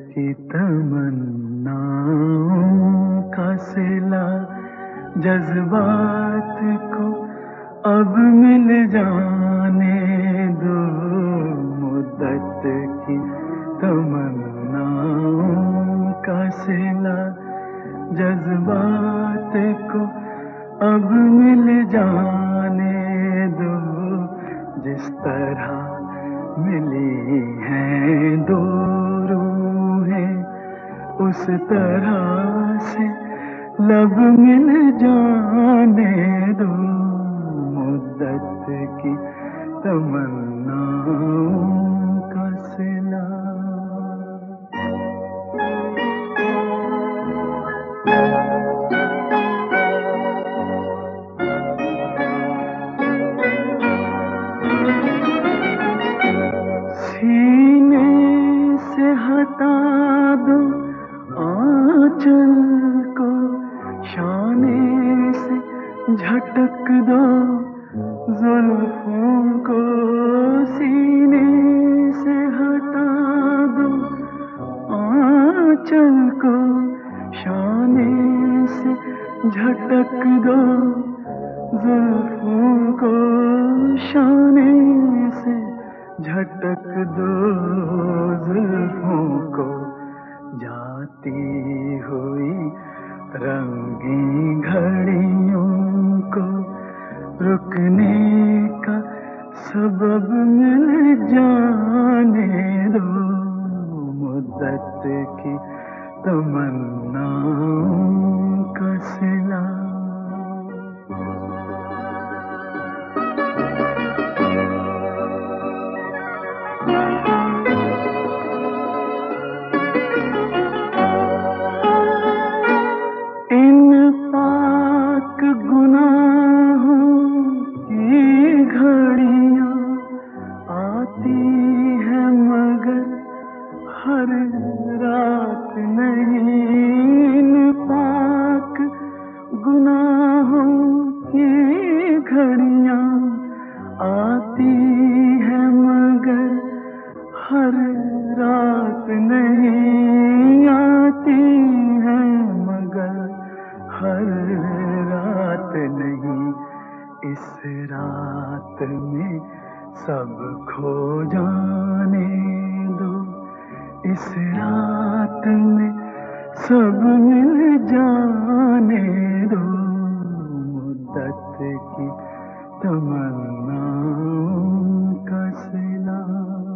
की तमन्नाओं का सिला जज्बात को अब मिल जाने दो। मुद्दत की तमन्नाओं का सिला जज्बात को अब मिल जाने दो। जिस तरह मिली हैं दो रूहें उस तरह से लब मिल जाने दो। मुद्दत की तमन्नाओं का सिला। सीने से हटा दो आंचल को, शाने से झटक दो जुल्फों को। सीने से हटा दो आंचल को, शाने से झटक दो जुल्फों को। शाने से झटक दो जुल्फों को। जाती हुई रंगी घड़ियों को रुकने का सबब मिल जाने दो। मुद्दत की तमन्नाओं का सिला। इन पाक गुनाहों की घड़ियां आती हैं मगर हर रात नहीं। इन पाक गुनाहों की घड़ियां आती हैं मगर हर रात नहीं। आती हैं मगर हर रात नहीं। इस रात में सब खो जाने दो। इस रात में सब मिल जाने दो। मुद्दत की तमन्नाओं का सिला।